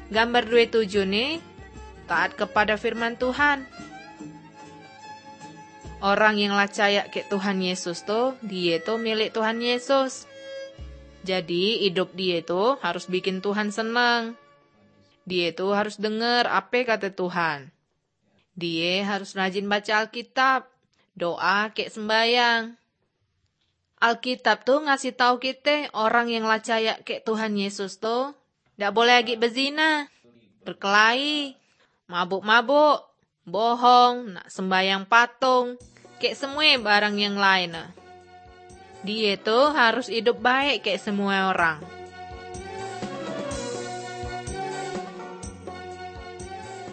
Gambar 27 nih, taat kepada firman Tuhan. Orang yang percaya ke Tuhan Yesus tuh, dia tuh milik Tuhan Yesus. Jadi hidup dia tuh harus bikin Tuhan senang. Dia tuh harus dengar apa kata Tuhan. Dia harus rajin baca Alkitab, doa kayak sembayang. Alkitab tuh ngasih tahu kita orang yang percaya ke Tuhan Yesus tuh ndak boleh lagi berzina, berkelahi, mabuk-mabuk, bohong, nak sembayang patung, kayak semua barang yang lain. Dia tuh harus hidup baik kayak semua orang.